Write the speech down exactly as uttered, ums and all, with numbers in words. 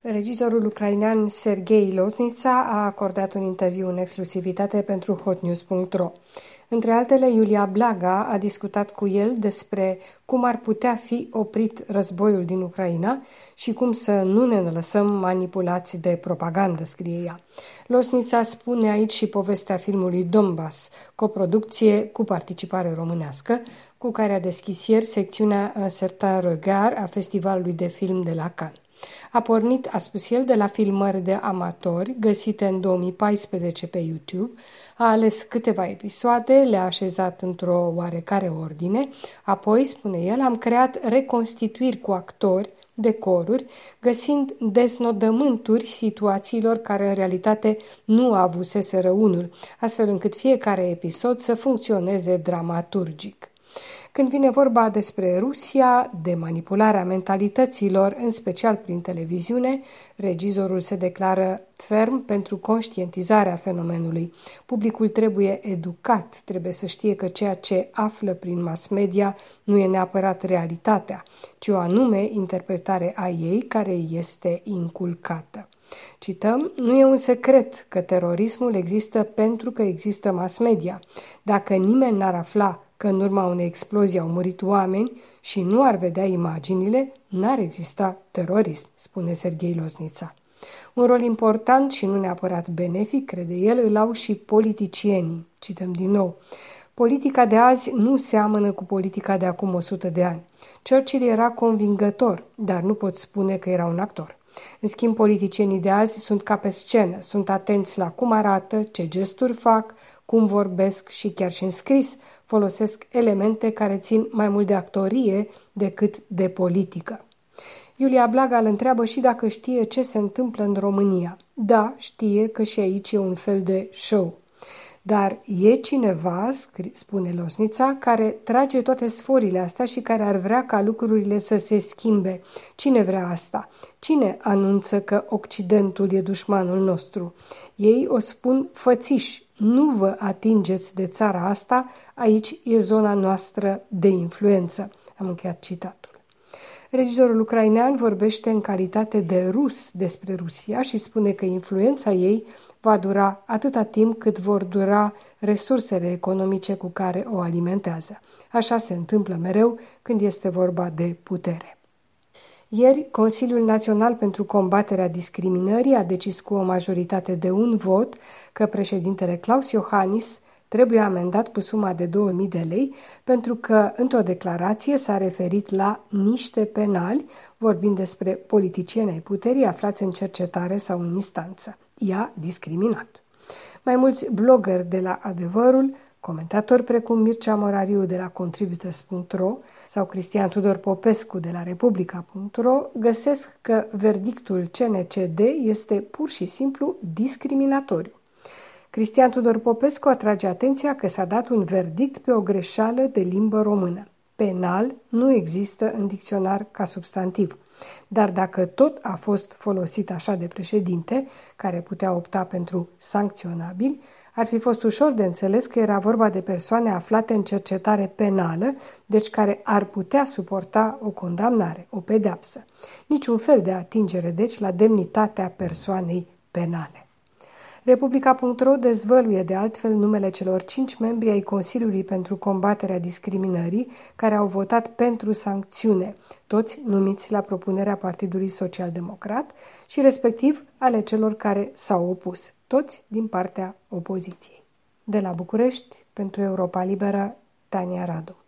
Regizorul ucrainean Serghei Loznița a acordat un interviu în exclusivitate pentru hotnews punct ro. Între altele, Iulia Blaga a discutat cu el despre cum ar putea fi oprit războiul din Ucraina și cum să nu ne lăsăm manipulați de propagandă, scrie ea. Loznița spune aici și povestea filmului Donbass, coproducție cu participare românească, cu care a deschis ieri secțiunea Certain Regard a Festivalului de Film de la Cannes. A pornit, a spus el, de la filmări de amatori găsite în două mii paisprezece pe YouTube, a ales câteva episoade, le-a așezat într-o oarecare ordine, apoi, spune el, am creat reconstituiri cu actori, decoruri, găsind deznodământuri situațiilor care în realitate nu avuseseră unul, astfel încât fiecare episod să funcționeze dramaturgic. Când vine vorba despre Rusia, de manipularea mentalităților, în special prin televiziune, regizorul se declară ferm pentru conștientizarea fenomenului. Publicul trebuie educat, trebuie să știe că ceea ce află prin mass media nu e neapărat realitatea, ci o anume interpretare a ei care este inculcată. Cităm, nu e un secret că terorismul există pentru că există mass media. Dacă nimeni n-ar afla că în urma unei explozii au murit oameni și nu ar vedea imaginile, n-ar exista terorism, spune Serghei Loznița. Un rol important și nu neapărat benefic, crede el, îl au și politicienii. Cităm din nou. Politica de azi nu seamănă cu politica de acum o sută de ani. Churchill era convingător, dar nu pot spune că era un actor. În schimb, politicienii de azi sunt ca pe scenă, sunt atenți la cum arată, ce gesturi fac, cum vorbesc și chiar și în scris folosesc elemente care țin mai mult de actorie decât de politică. Iulia Blaga îl întreabă și dacă știe ce se întâmplă în România. Da, știe că și aici e un fel de show. Dar e cineva, spune Loznița, care trage toate sforile astea și care ar vrea ca lucrurile să se schimbe. Cine vrea asta? Cine anunță că Occidentul e dușmanul nostru? Ei o spun fățiși, nu vă atingeți de țara asta, aici e zona noastră de influență. Am încheiat citatul. Regizorul ucrainean vorbește în calitate de rus despre Rusia și spune că influența ei va dura atâta timp cât vor dura resursele economice cu care o alimentează. Așa se întâmplă mereu când este vorba de putere. Ieri, Consiliul Național pentru Combaterea Discriminării a decis cu o majoritate de un vot că președintele Klaus Iohannis trebuie amendat cu suma de două mii de lei pentru că într-o declarație s-a referit la niște penali, vorbind despre politicieni ai puterii aflați în cercetare sau în instanță. I-a discriminat. Mai mulți blogeri de la Adevărul, comentatori precum Mircea Morariu de la Contributors punct ro sau Cristian Tudor Popescu de la Republica punct ro găsesc că verdictul C N C D este pur și simplu discriminatoriu. Cristian Tudor Popescu atrage atenția că s-a dat un verdict pe o greșeală de limbă română. Penal nu există în dicționar ca substantiv. Dar dacă tot a fost folosit așa de președinte, care putea opta pentru sancționabil, ar fi fost ușor de înțeles că era vorba de persoane aflate în cercetare penală, deci care ar putea suporta o condamnare, o pedeapsă. Niciun fel de atingere, deci, la demnitatea persoanei penale. Republica punct ro dezvăluie de altfel numele celor cinci membri ai Consiliului pentru Combaterea Discriminării care au votat pentru sancțiune, toți numiți la propunerea Partidului Social Democrat și respectiv ale celor care s-au opus, toți din partea opoziției. De la București, pentru Europa Liberă, Tania Radu.